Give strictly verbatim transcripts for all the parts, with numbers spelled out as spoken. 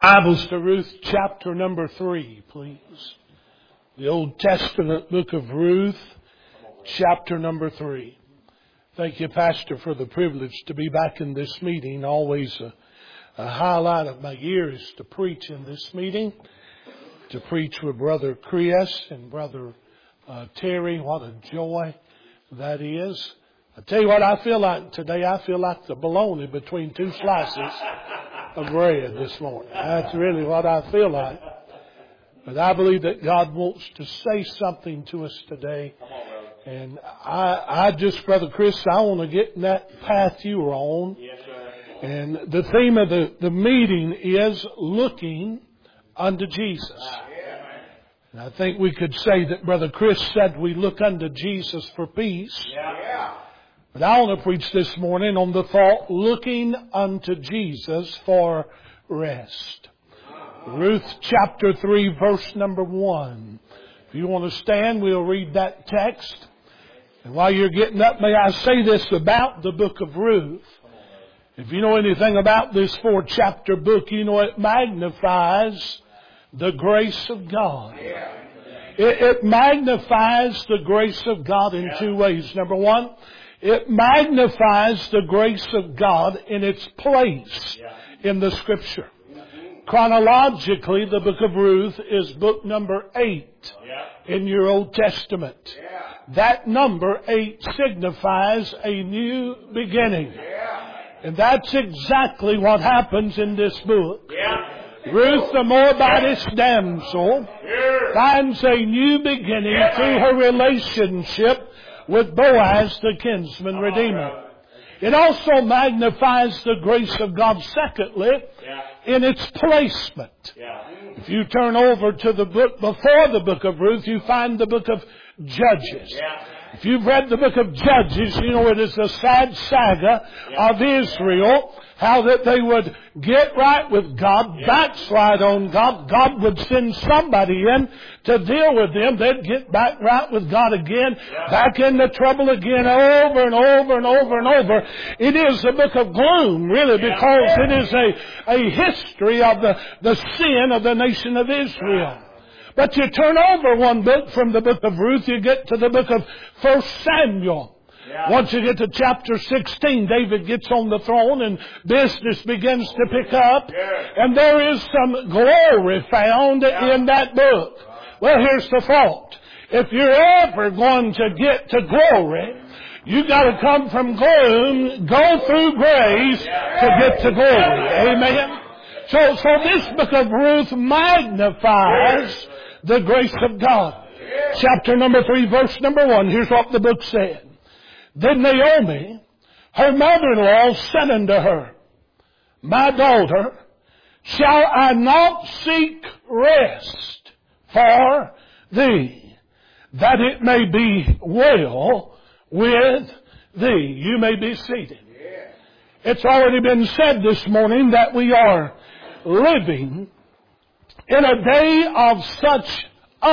Bibles to Ruth chapter number three, please. The Old Testament book of Ruth, chapter number three. Thank you, Pastor, for the privilege to be back in this meeting. Always a, a highlight of my year is to preach in this meeting, to preach with Brother Chris and Brother uh, Terry. What a joy that is. I tell you what I feel like today. I feel like the bologna between two slices of bread this morning. That's really what I feel like. But I believe that God wants to say something to us today. And I, I just, Brother Chris, I want to get in that path you were on. Yes, sir. And the theme of the, the meeting is looking unto Jesus. And I think we could say that Brother Chris said we look unto Jesus for peace. Yeah. But I want to preach this morning on the thought, looking unto Jesus for rest. Ruth chapter three, verse number one. If you want to stand, we'll read that text. And while you're getting up, may I say this about the book of Ruth. If you know anything about this four chapter book, you know it magnifies the grace of God. It, it magnifies the grace of God in two ways. Number one, it magnifies the grace of God in its place in the Scripture. Chronologically, the book of Ruth is book number eight in your Old Testament. That number eight signifies a new beginning. And that's exactly what happens in this book. Ruth, the Moabitess damsel, finds a new beginning through her relationship with Boaz, the kinsman redeemer. It also magnifies the grace of God, secondly, in its placement. If you turn over to the book before the book of Ruth, you find the book of Judges. If you've read the book of Judges, you know it is the sad saga of Israel, how that they would get right with God, backslide on God. God would send somebody in to deal with them. They'd get back right with God again, back into trouble again, over and over and over and over. It is a book of gloom, really, because it is a, a history of the, the sin of the nation of Israel. But you turn over one book from the book of Ruth, you get to the book of First Samuel. Yeah. Once you get to chapter sixteen, David gets on the throne and business begins to pick up. Yeah. And there is some glory found yeah. in that book. Well, here's the fault. If you're ever going to get to glory, you got to come from gloom, go through grace to get to glory. Amen. So, so this book of Ruth magnifies the grace of God. Chapter number three, verse number one. Here's what the book said. Then Naomi, her mother-in-law, said unto her, My daughter, shall I not seek rest for thee, that it may be well with thee? You may be seated. It's already been said this morning that we are living in a day of such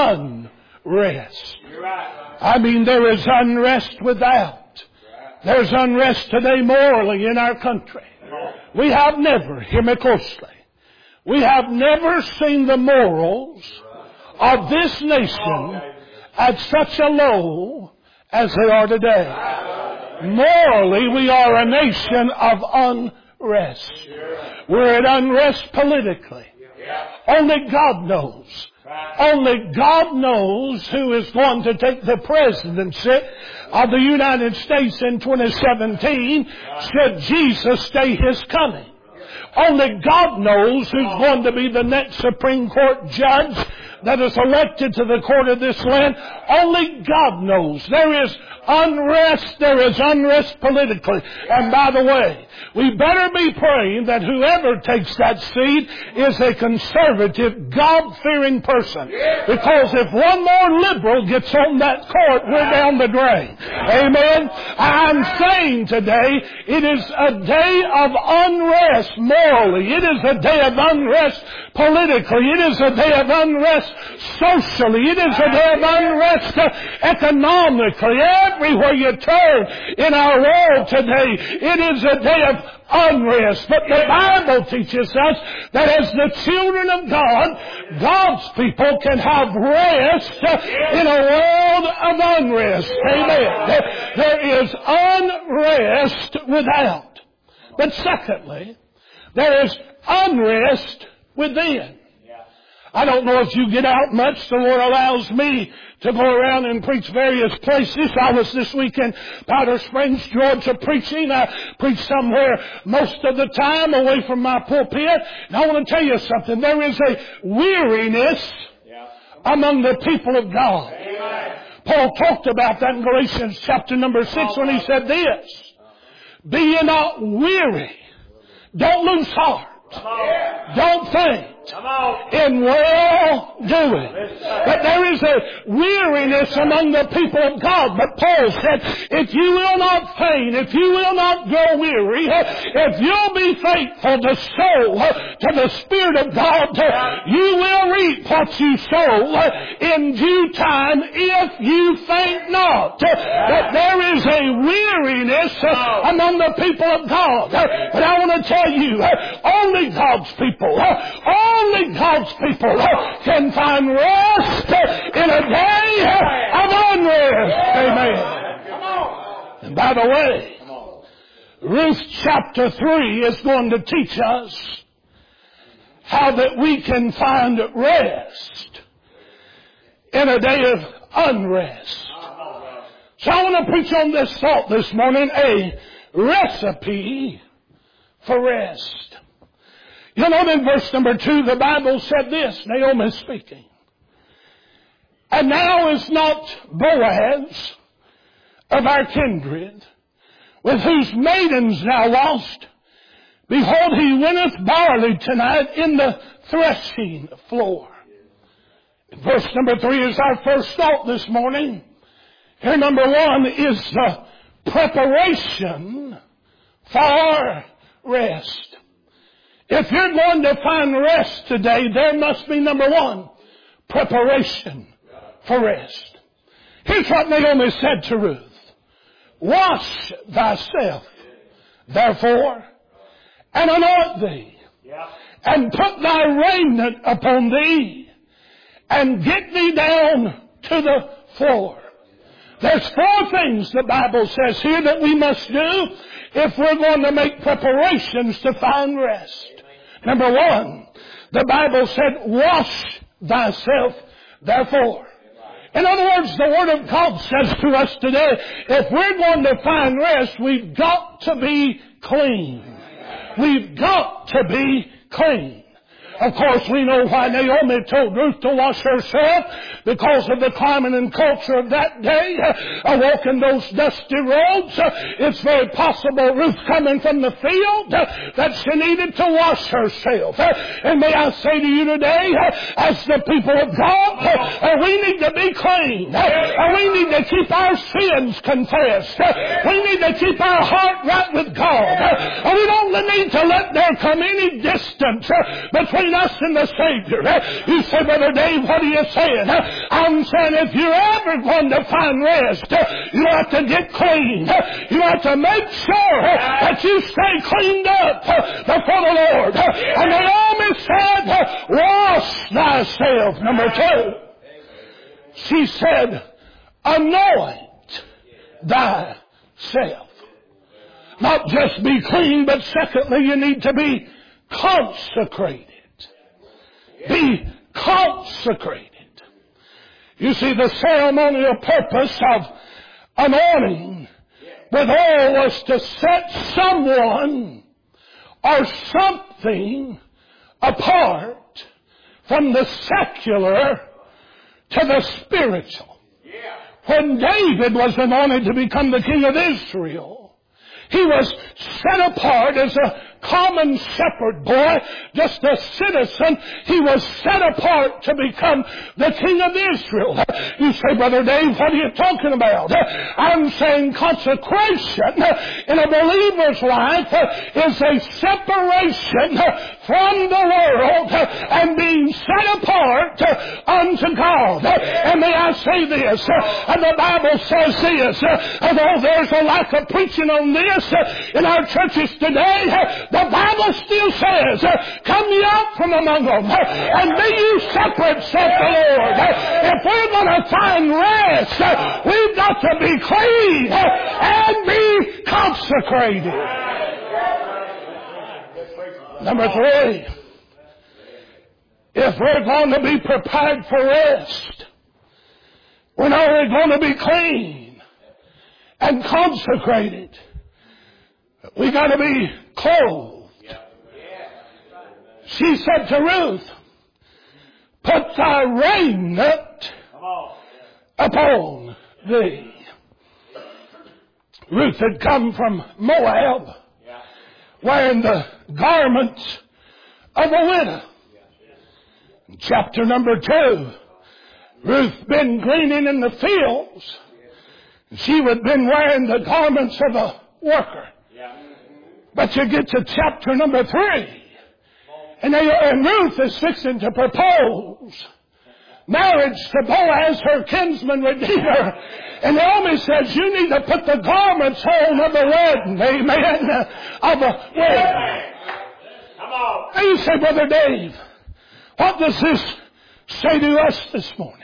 unrest. I mean, there is unrest without. There's unrest today morally in our country. We have never, hear me closely, we have never seen the morals of this nation at such a low as they are today. Morally, we are a nation of unrest. We're at unrest politically. Only God knows. Only God knows who is going to take the presidency of the United States in twenty seventeen should Jesus stay His coming. Only God knows who's going to be the next Supreme Court judge that is elected to the court of this land. Only God knows. There is unrest. There is unrest politically. And by the way, we better be praying that whoever takes that seat is a conservative, God-fearing person. Because if one more liberal gets on that court, we're down the drain. Amen? I'm saying today, it is a day of unrest, more morally. It is a day of unrest politically. It is a day of unrest socially. It is a day of unrest uh, economically. Everywhere you turn in our world today, it is a day of unrest. But the Bible teaches us that as the children of God, God's people can have rest in a world of unrest. Amen. There is unrest without. But secondly, there is unrest within. I don't know if you get out much. The Lord allows me to go around and preach various places. I was this week in Powder Springs, Georgia, preaching. I preach somewhere most of the time away from my pulpit. And I want to tell you something. There is a weariness among the people of God. Paul talked about that in Galatians chapter number six when he said this. Be ye not weary. Don't lose heart. Don't faint in well doing. But there is a weariness among the people of God. But Paul said, if you will not faint, if you will not grow weary, if you'll be faithful to sow to the Spirit of God, you will reap what you sow in due time if you faint not. But there is a weariness among the people of God. But I want to tell you, only God's people, only God's people can find rest in a day of unrest. Amen. And by the way, Ruth chapter three is going to teach us how that we can find rest in a day of unrest. So I want to preach on this thought this morning, a recipe for rest. You know, in verse number two, the Bible said this, Naomi speaking. And now is not Boaz of our kindred, with whose maidens thou wast. Behold, he winneth barley tonight in the threshing floor. Verse number three is our first thought this morning. Here, number one is the preparation for rest. If you're going to find rest today, there must be, number one, preparation for rest. Here's what Naomi said to Ruth. Wash thyself, therefore, and anoint thee, and put thy raiment upon thee, and get thee down to the floor. There's four things the Bible says here that we must do if we're going to make preparations to find rest. Number one, the Bible said, wash thyself therefore. In other words, the Word of God says to us today, if we're going to find rest, we've got to be clean. We've got to be clean. Of course, we know why Naomi told Ruth to wash herself, because of the climate and culture of that day. Uh, walking those dusty roads, uh, it's very possible Ruth coming from the field uh, that she needed to wash herself. Uh, and may I say to you today, uh, as the people of God, uh, we need to be clean. Uh, we need to keep our sins confessed. Uh, we need to keep our heart right with God. Uh, we don't need to let there come any distance uh, between us and the Savior. Uh, you say, Brother Dave, what are you saying? Uh, I'm saying if you're ever going to find rest, uh, you have to get clean. Uh, you have to make sure uh, that you stay cleaned up uh, before the Lord. Uh, and Naomi said, uh, wash thyself. Number two, she said, anoint thyself. Not just be clean, but secondly, you need to be consecrated. Be consecrated. You see, the ceremonial purpose of anointing with oil was to set someone or something apart from the secular to the spiritual. When David was anointed to become the king of Israel, he was set apart as a common shepherd boy, just a citizen. He was set apart to become the king of Israel. You say, Brother Dave, what are you talking about? I'm saying consecration in a believer's life is a separation from the world and being set apart unto God. And may I say this, and the Bible says this, although there's a lack of preaching on this in our churches today, the Bible still says, come ye out from among them and be ye separate, saith the Lord. If we're going to find rest, we've got to be clean and be consecrated. Number three, if we're going to be prepared for rest, we're not only going to be clean and consecrated, we got to be clothed. She said to Ruth, put thy raiment upon thee. Ruth had come from Moab wearing the garments of a widow. In chapter number two, Ruth been gleaning in the fields. She had been wearing the garments of a worker. But you get to chapter number three, and, they, and Ruth is fixing to propose marriage to Boaz, her kinsman redeemer. And Naomi says, you need to put the garments on of the wedding, amen, of a wedding. Come on. And you say, Brother Dave, what does this say to us this morning?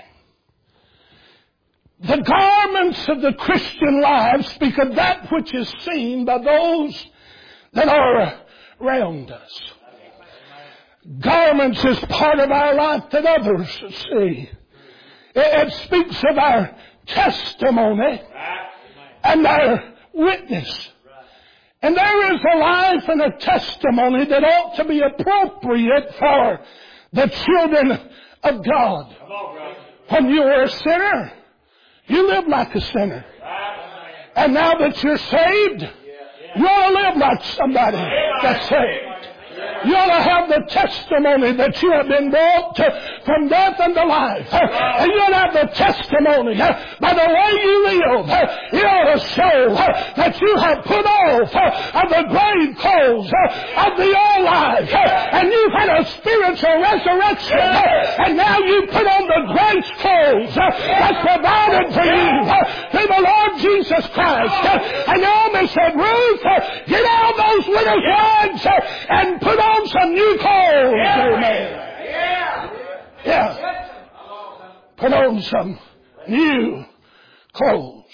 The garments of the Christian life speak of that which is seen by those that are around us. Garments is part of our life that others see. It speaks of our testimony and our witness. And there is a life and a testimony that ought to be appropriate for the children of God. When you were a sinner, you lived like a sinner. And now that you're saved, you ought to live like somebody that's saved. You ought to have the testimony that you have been brought to, from death unto life. And you ought to have the testimony by the way you live. You ought to show that you have put off of the grave clothes of the old life. And you've had a spiritual resurrection. And now you put on the grace clothes that's provided for you through the Lord Jesus Christ. And Naomi said, Ruth, get out of those widow's rags and put on some new clothes. Amen. Yeah. Yeah. Put on some new clothes.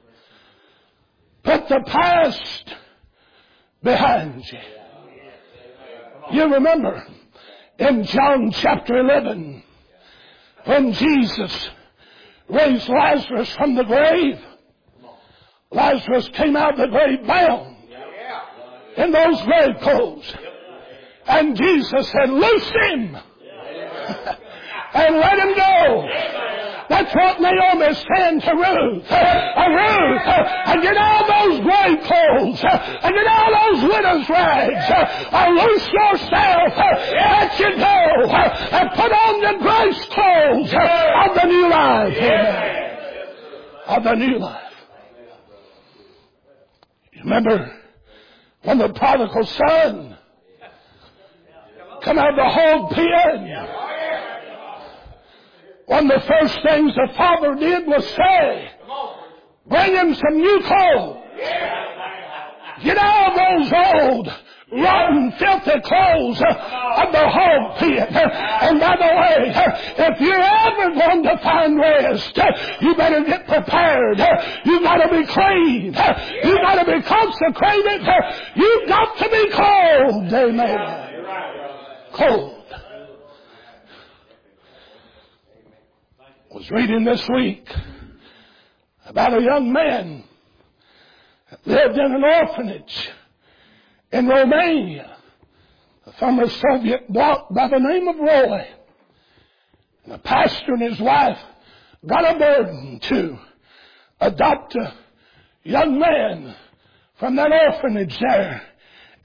Put the past behind you. You remember in John chapter eleven when Jesus raised Lazarus from the grave. Lazarus came out of the grave bound in those grave clothes. And Jesus said, loose him and let him go. That's what Naomi is saying to Ruth. Uh, Ruth, uh, and get out of those grave clothes, uh, and get out of those widow's rags, uh, uh, loose yourself, uh, let you go, uh, and put on the grace clothes uh, of the new life. Amen. Of the new life. You remember when the prodigal son come out of the hog pen? One of the first things the father did was say, bring him some new clothes. Get out of those old, rotten, filthy clothes of the hog pen. And by the way, if you're ever going to find rest, you better get prepared. You've got to be clean. You've got to be consecrated. You've got to be clothed. Amen. Clothed. I was reading this week about a young man that lived in an orphanage in Romania, a former Soviet bloc by the name of Roy. And the pastor and his wife got a burden to adopt a young man from that orphanage there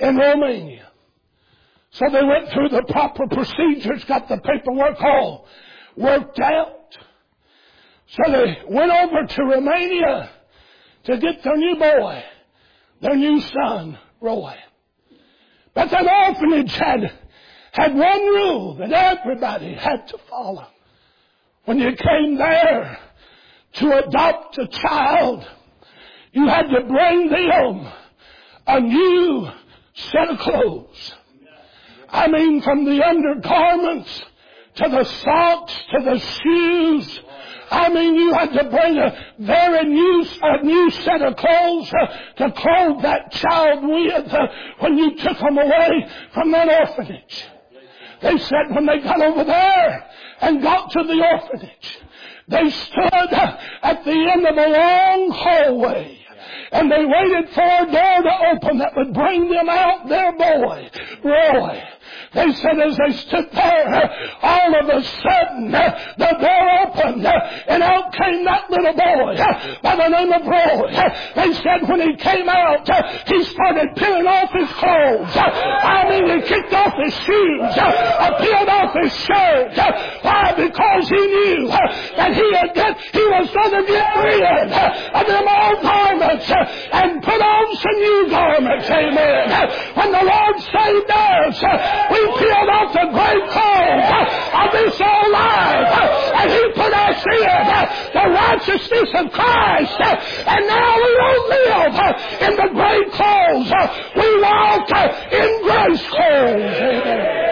in Romania. So they went through the proper procedures, got the paperwork all worked out. So they went over to Romania to get their new boy, their new son, Roy. But that orphanage had, had one rule that everybody had to follow. When you came there to adopt a child, you had to bring them a new set of clothes. I mean, from the undergarments to the socks to the shoes. I mean, you had to bring a very new, a new set of clothes uh, to clothe that child with uh, when you took them away from that orphanage. They said when they got over there and got to the orphanage, they stood uh, at the end of a long hallway. And they waited for a door to open that would bring them out their boy, Roy. They said as they stood there, all of a sudden, the door opened, and out came that little boy by the name of Roy. They said when he came out, he started peeling off his clothes. I mean, he kicked off his shoes, peeled off his shirt. Why? Because he knew that he had get, he was going to get rid of them old garments and put on some new garments. Amen. When the Lord saved us, we peeled off the great clothes of this old life, and He put us in the righteousness of Christ. And now we don't live in the great clothes. We walk in grace clothes. Amen.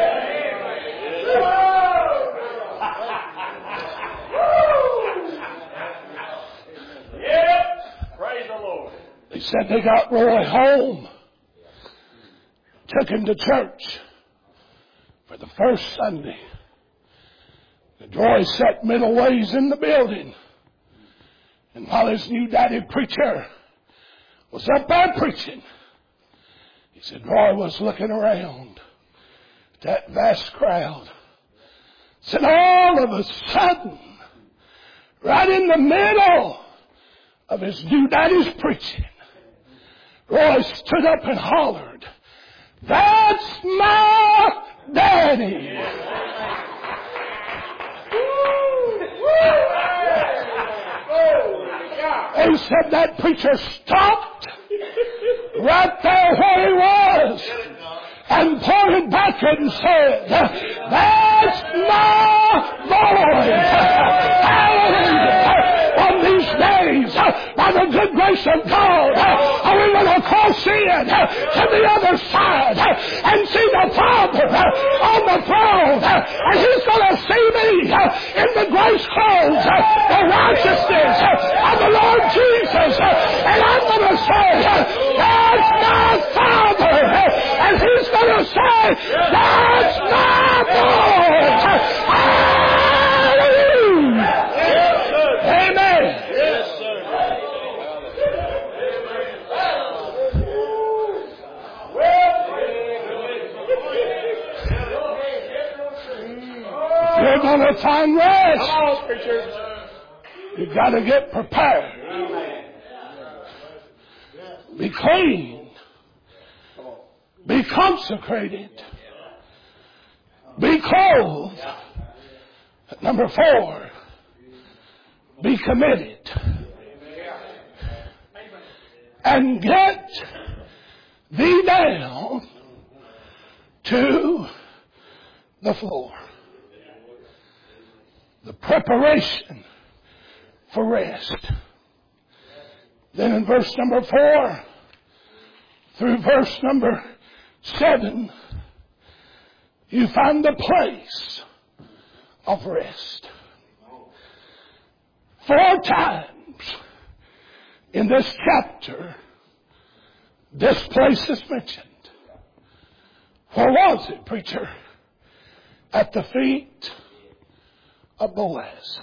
They said they got Roy home, took him to church for the first Sunday. The Roy sat middle ways in the building. And while his new daddy preacher was up there preaching, he said Roy was looking around at that vast crowd. Said all of a sudden, right in the middle of his new daddy's preaching, Roy stood up and hollered, "That's my daddy!" They said that preacher stopped right there where he was and pointed back and said, "That's my boy!" Hallelujah! On these days, by the good grace of God, we're going to cross in to the other side and see the Father on the throne, and He's going to see me in the grace clothes, the righteousness of the Lord Jesus, and I'm going to say, "That's my Father," and He's going to say, "That's my boy." Hallelujah! Amen. Yes, sir. You're going to find rest. You've got to get prepared. Be clean. Be consecrated. Be clothed. Number four, be committed. And get thee down to the floor. The preparation for rest. Then in verse number four through verse number seven, you find the place of rest. Four times in this chapter, this place is mentioned. Where was it, preacher? At the feet of Boaz.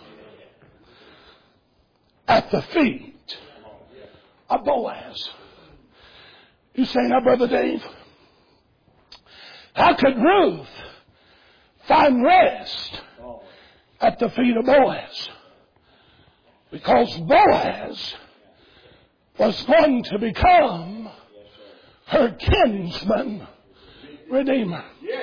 At the feet of Boaz. You say, now, Brother Dave, how could Ruth find rest at the feet of Boaz? Because Boaz was going to become her kinsman redeemer.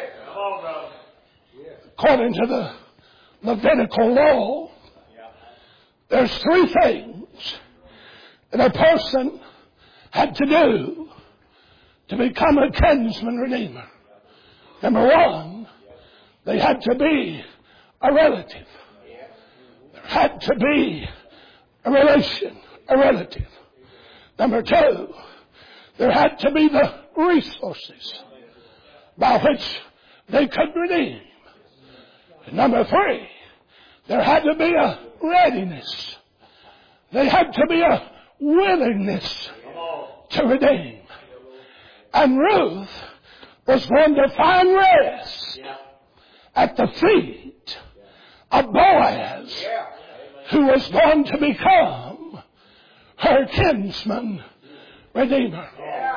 According to the Levitical law, there's three things that a person had to do to become a kinsman redeemer. Number one, they had to be a relative. There had to be a relation, a relative. Number two, there had to be the resources by which they could redeem. And number three, there had to be a readiness. They had to be a willingness to redeem. And Ruth was going to find rest at the feet of Boaz, who was going to become her kinsman redeemer.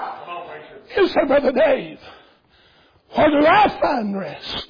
You say, Brother Dave, where do I find rest?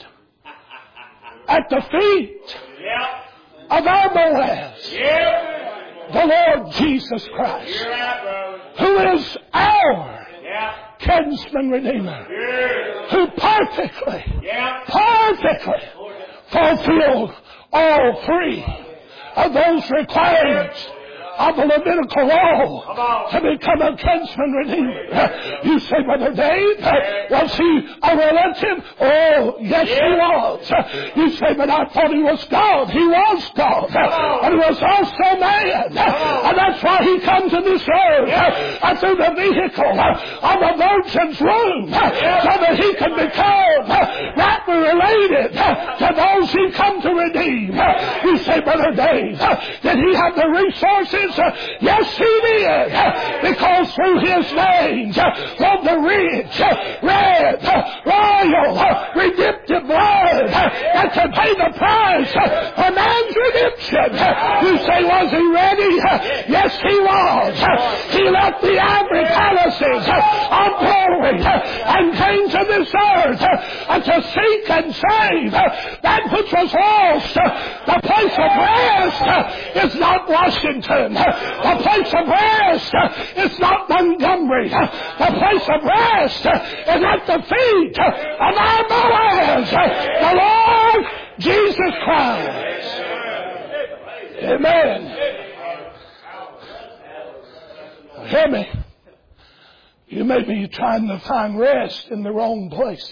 At the feet of our Boaz, the Lord Jesus Christ, who is our kinsman redeemer, who perfectly, perfectly fulfilled all three of those requirements of the Levitical law to become a kinsman redeemer. You say, Brother Dave, was he a relative? Oh, yes, he was. You say, but I thought he was God. He was God. But he was also man. And that's why he comes to this earth through the vehicle of a virgin's womb, so that he can become rightly related to those he come to redeem. You say, Brother Dave, did he have the resources? Yes, he did. Because through his veins flowed the rich, red, royal, redemptive blood that could pay the price for man's redemption. You say, was he ready? Yes, he was. He left the ivory palaces of glory and came to this earth to seek and save that which was lost. The place of rest is not Washington. The place of rest is not Montgomery. The place of rest is at the feet of our Boaz, the Lord Jesus Christ. Amen. Hear me. You may be trying to find rest in the wrong places.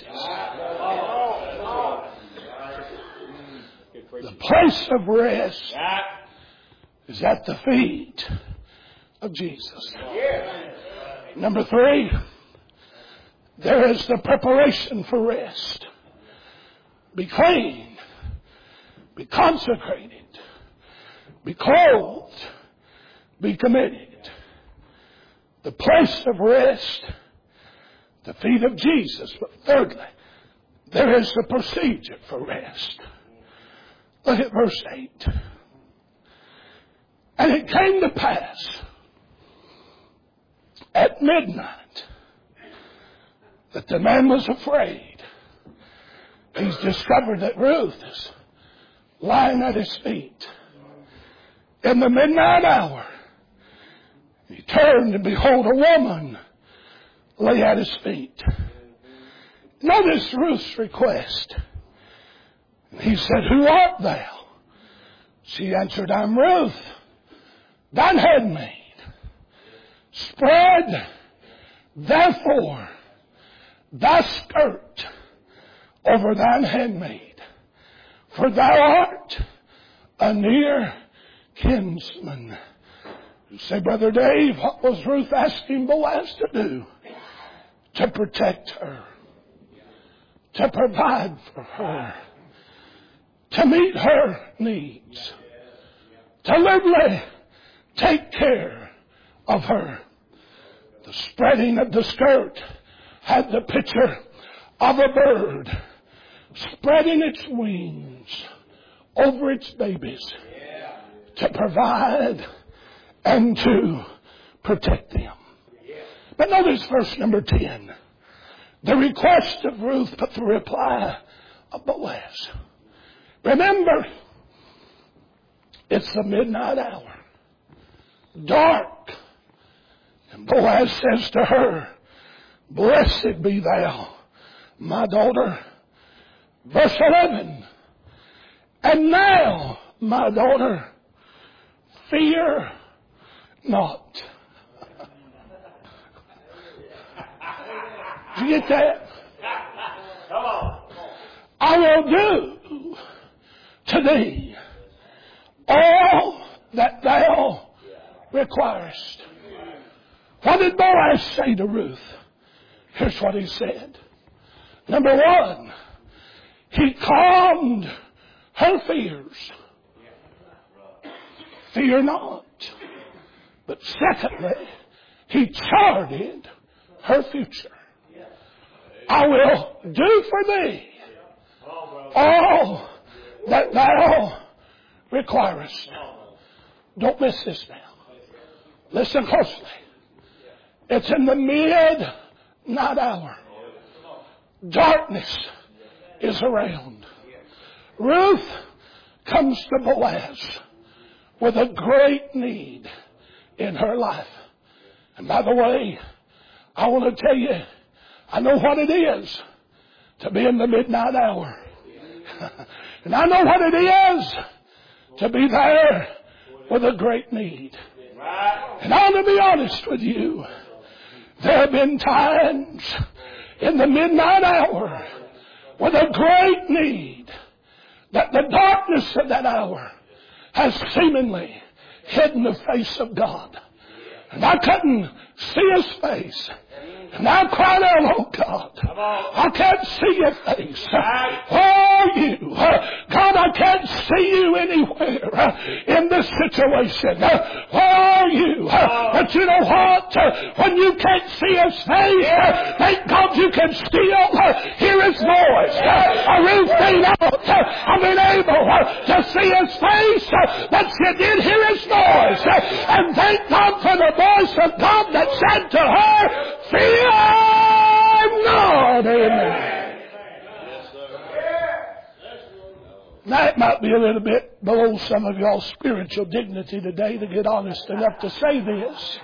The place of rest is at the feet of Jesus. Number three, there is the preparation for rest. Be clean, be consecrated, be clothed, be committed. The place of rest, the feet of Jesus. But thirdly, there is the procedure for rest. Look at verse eight. And it came to pass at midnight that the man was afraid. He's discovered that Ruth is lying at his feet. In the midnight hour, he turned and behold, a woman lay at his feet. Notice Ruth's request. He said, who art thou? She answered, I'm Ruth, thine handmaid. Spread therefore thy skirt over thine handmaid, for thou art a near kinsman. You say, Brother Dave, what was Ruth asking Boaz to do? To protect her, to provide for her, to meet her needs, to literally take care of her. The spreading of the skirt had the picture of a bird spreading its wings over its babies to provide and to protect them. But notice verse number ten. The request of Ruth, but the reply of Boaz. Remember, it's the midnight hour. Dark. And Boaz says to her, Blessed be thou, my daughter. Verse eleven. And now, my daughter, fear not. Did you get that? Come on. I will do to thee all that thou requirest. What did Boaz say to Ruth? Here's what he said. Number one, he calmed her fears. Fear not. But secondly, he charted her future. I will do for thee all that thou requirest. Don't miss this now. Listen closely. It's in the midnight hour. Darkness is around. Ruth comes to Boaz with a great need in her life. And by the way, I want to tell you, I know what it is to be in the midnight hour. And I know what it is to be there with a great need. And I want to be honest with you. There have been times in the midnight hour with a great need that the darkness of that hour has seemingly hidden the face of God. And I couldn't see His face. And I cried out, oh God, I can't see your face. Where are you? God, I can't see you anywhere in this situation. Where are you? But you know what? When you can't see His face, thank God you can still hear His voice. Ruth being out, I've been able to see His face, but she did hear His voice. And thank God for the voice of God that said to her, fear not. Amen. Now it might be a little bit below some of y'all's spiritual dignity today to get honest enough to say this.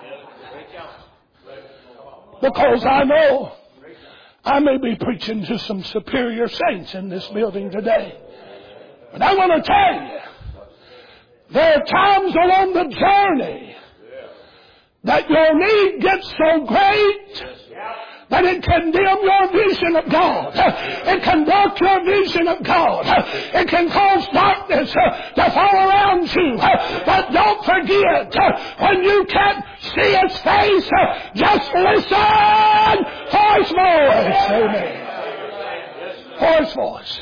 Because I know I may be preaching to some superior saints in this building today. But I want to tell you, there are times along the journey that your need gets so great that it can dim your vision of God. It can block your vision of God. It can cause darkness to fall around you. But don't forget, when you can't see His face, just listen for His voice. Amen. For His voice.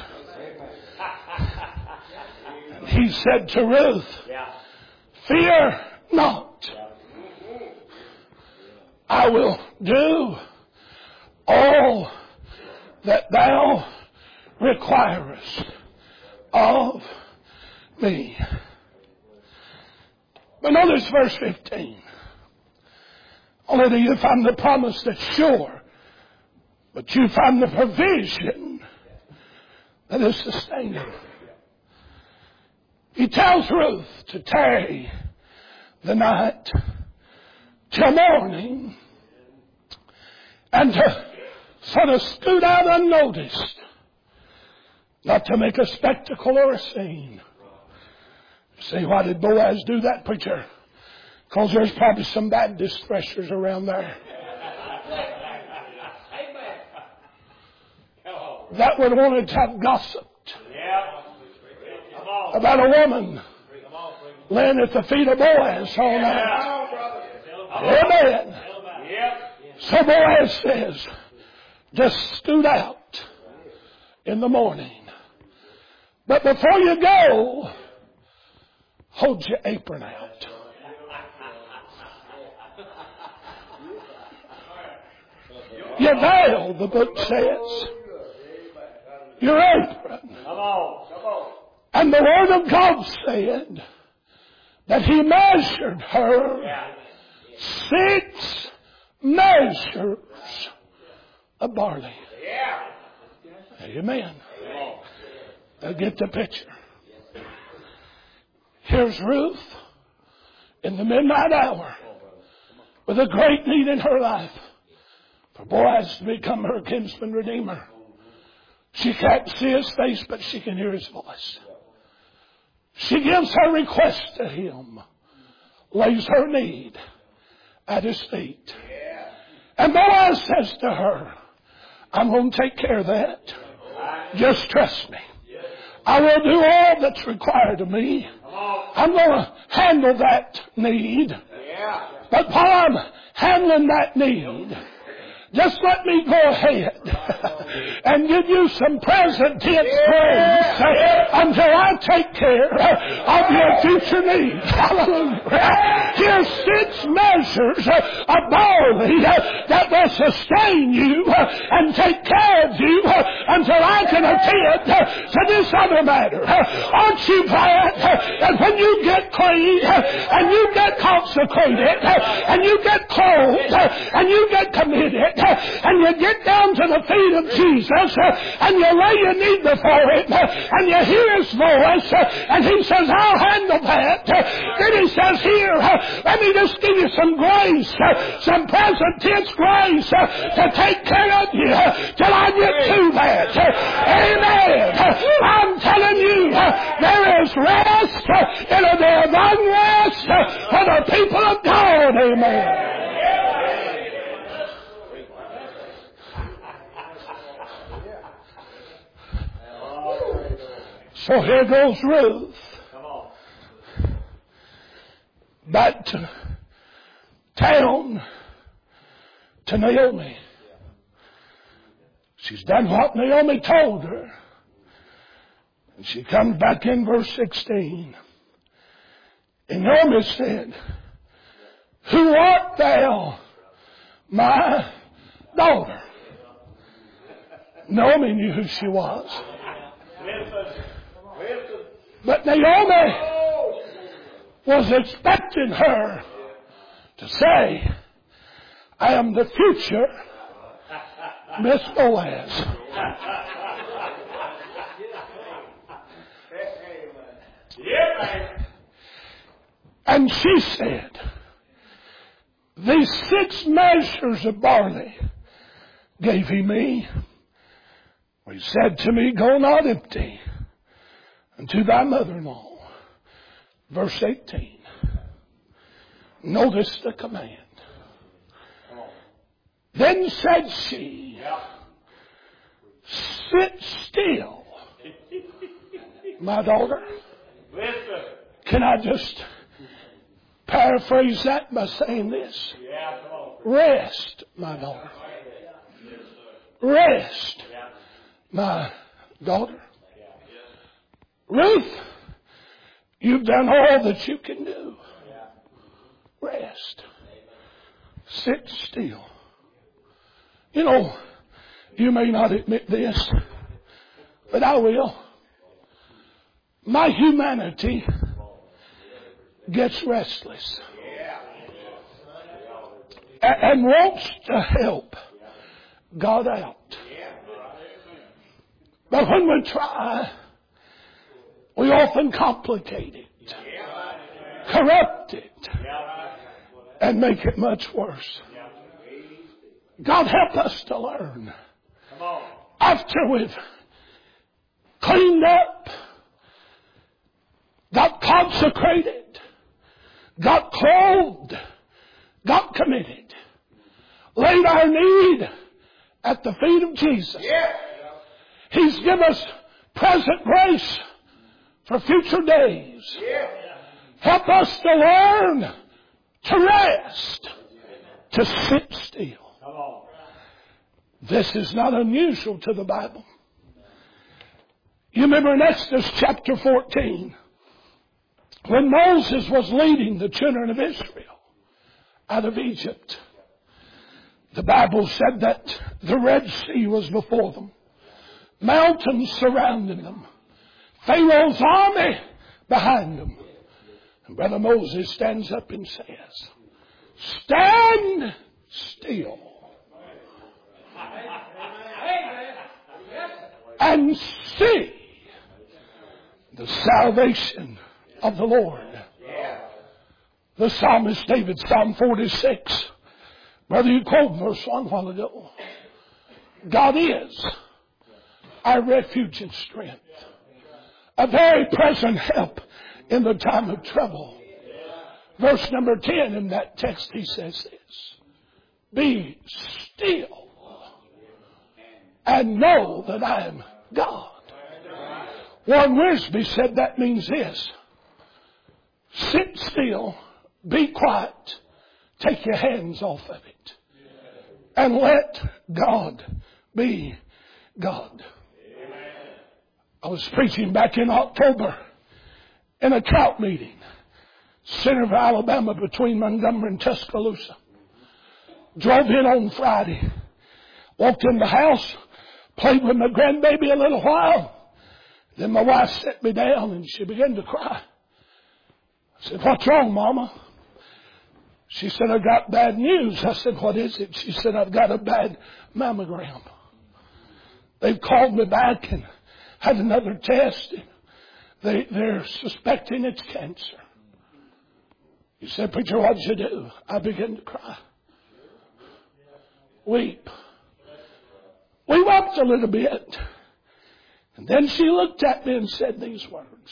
And He said to Ruth, fear not. I will do all that thou requirest of me. But notice verse fifteen. Only do you find the promise that's sure, but you find the provision that is sustaining. He tells Ruth to tarry the night till morning and to sort of scoot out unnoticed, not to make a spectacle or a scene. See, why did Boaz do that, preacher? Because there's probably some Baptist threshers around there that would want to have gossiped about a woman laying at the feet of Boaz all night. Amen. So Boaz says, just scoot out in the morning. But before you go, hold your apron out. Your veil, the book says. Your apron. And the Word of God said that He measured her six measures of barley. Amen. Now get the picture. Here's Ruth in the midnight hour with a great need in her life. for Boaz to become her kinsman redeemer. She can't see his face, but she can hear his voice. She gives her request to him, lays her need at his feet. And Boaz says to her, I'm going to take care of that. Just trust me. I will do all that's required of me. I'm going to handle that need. But while I'm handling that need, just let me go ahead and give you some present tense praise until I take care of your future needs. Hallelujah. Here's six measures of barley that will sustain you and take care of you until I can attend to this other matter. Aren't you glad that when you get clean and you get consecrated and you get clothed and you get committed and you get down to the feet of Jesus and you lay your need before Him and you hear His voice and He says, I'll handle that. Then He says, here, let me just give you some grace, some present tense grace to take care of you till I get to that. Amen. I'm telling you, there is rest in a day of unrest for the people of God. Amen. So here goes Ruth. Back to town to Naomi. She's done what Naomi told her. And she comes back in verse sixteen. And Naomi said, Who art thou, my daughter? Naomi knew who she was. But Naomi was expecting her to say, I am the future Miss Boaz. And she said, these six measures of barley gave he me. He said to me, go not empty unto thy mother-in-law. Verse eighteen. Notice the command. Then said she, sit still, my daughter. Can I just paraphrase that by saying this? Rest, my daughter. Rest, my daughter. Ruth, you've done all that you can do. Rest. Sit still. You know, you may not admit this, but I will. My humanity gets restless and wants to help God out. But when we try, we often complicate it, corrupt it, and make it much worse. God help us to learn. After we've cleaned up, got consecrated, got clothed, got committed, laid our need at the feet of Jesus. He's given us present grace for future days. Help us to learn to rest, to sit still. This is not unusual to the Bible. You remember in Exodus chapter fourteen, when Moses was leading the children of Israel out of Egypt, the Bible said that the Red Sea was before them, mountains surrounding them, Pharaoh's army behind them. And Brother Moses stands up and says, stand still and see the salvation of the Lord. The psalmist David, Psalm forty-six, Brother, you quoted verse one a while ago. God is our refuge and strength, a very present help in the time of trouble. Verse number ten in that text, he says this: be still and know that I am God. Warren Wiersbe said that means this: sit still, be quiet, take your hands off of it, and let God be God. I was preaching back in October in a COUT meeting, center of Alabama between Montgomery and Tuscaloosa. Drove in on Friday, walked in the house, played with my grandbaby a little while. Then my wife set me down and she began to cry. I said, what's wrong, Mama? She said, I got bad news. I said, what is it? She said, I've got a bad mammogram. They've called me back and had another test. They, they're suspecting it's cancer. He said, preacher, what did you do? I began to cry. Weep. We wept a little bit. And then she looked at me and said these words.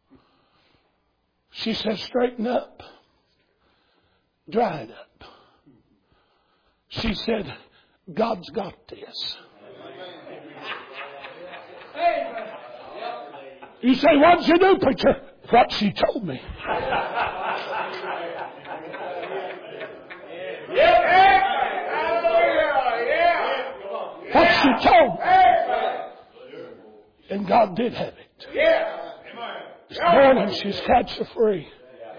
She said, straighten up. Dry it up. She said, God's got this. You say, what did you do, preacher? What she told me. What she told me. And God did have it. This morning she's cancer free.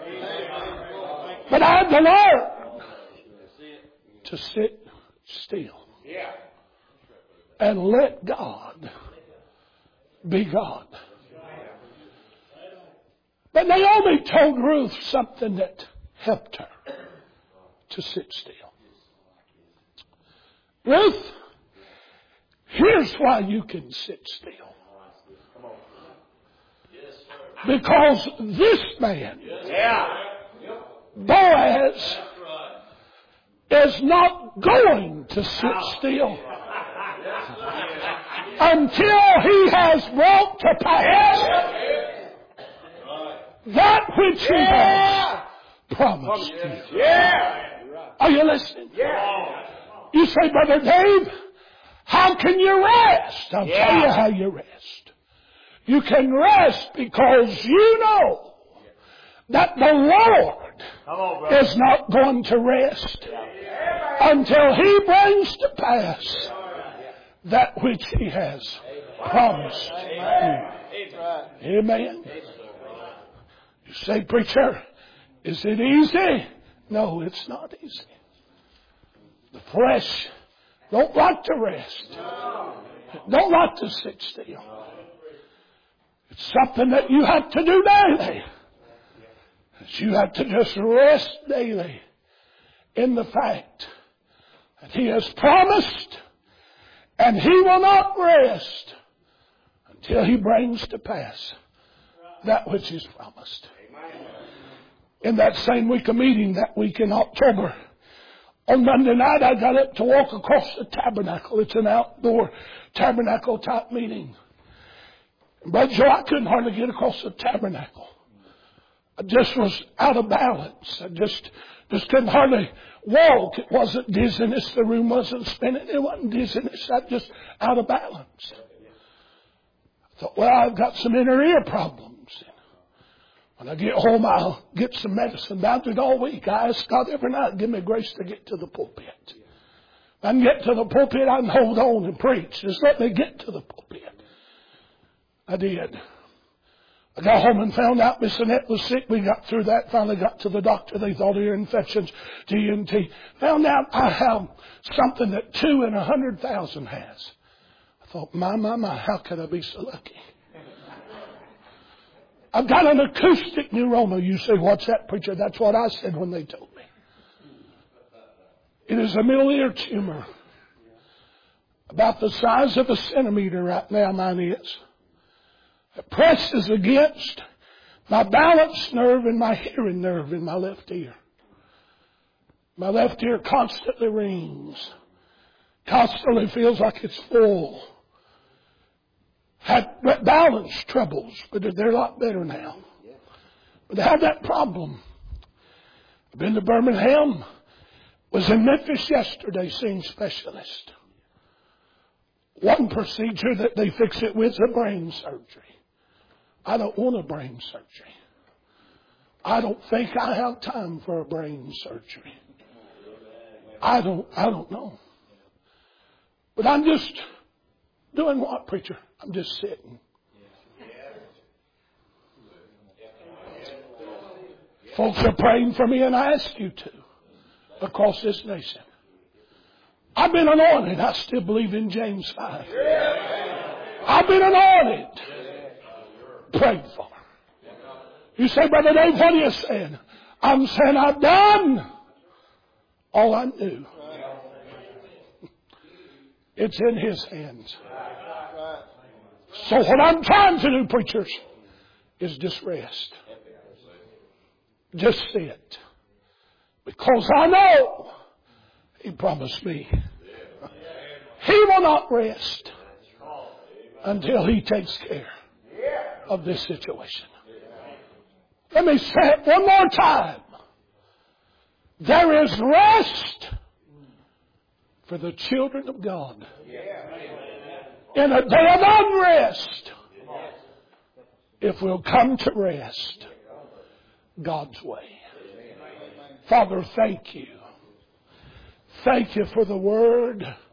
But I had to learn to sit still and let God be God. But Naomi told Ruth something that helped her to sit still. Ruth, here's why you can sit still. Because this man, Boaz, is not going to sit still until he has brought to pass that which he has promised you. Are you listening? You say, Brother Dave, how can you rest? I'll tell you how you rest. You can rest because you know that the Lord on, is not going to rest until He brings to pass that which He has promised you. Amen. You say, preacher, is it easy? No, it's not easy. The flesh don't like to rest. Don't like to sit still. It's something that you have to do daily. You have to just rest daily in the fact that He has promised and He will not rest until He brings to pass that which He's promised. In that same week of meeting, that week in October, on Monday night I got up to walk across the tabernacle. It's an outdoor tabernacle type meeting. And Brother Joe, I couldn't hardly get across the tabernacle. I just was out of balance. I just, just couldn't hardly walk. It wasn't dizziness. The room wasn't spinning. It wasn't dizziness. I was just out of balance. I thought, well, I've got some inner ear problems. When I get home, I'll get some medicine. About it all week. I ask God every night, give me grace to get to the pulpit. If I can get to the pulpit, I can hold on and preach. Just let me get to the pulpit. I did. I got home and found out Miss Annette was sick. We got through that. Finally got to the doctor. They thought ear infections, T N T. Found out I have something that two in a hundred thousand has. I thought, my, my, my, how could I be so lucky? I've got an acoustic neuroma. You say, what's that, preacher? That's what I said when they told me. It is a middle ear tumor. About the size of a centimeter right now, mine is. It presses against my balance nerve and my hearing nerve in my left ear. My left ear constantly rings. Constantly feels like it's full. Had balance troubles, but they're a lot better now. But I had that problem. I've been to Birmingham. Was in Memphis yesterday seeing specialist. One procedure that they fix it with is a brain surgery. I don't want a brain surgery. I don't think I have time for a brain surgery. I don't, I don't know. But I'm just doing what, preacher? I'm just sitting. Folks are praying for me, and I ask you to, across this nation. I've been anointed. I still believe in James five. I've been anointed. Prayed for. You say, Brother Dave, what are you saying? I'm saying I've done all I knew. It's in His hands. So what I'm trying to do, preachers, is just rest. Just sit. Because I know He promised me He will not rest until He takes care of this situation. Let me say it one more time. There is rest for the children of God in a day of unrest if we'll come to rest God's way. Father, thank you. Thank you for the word.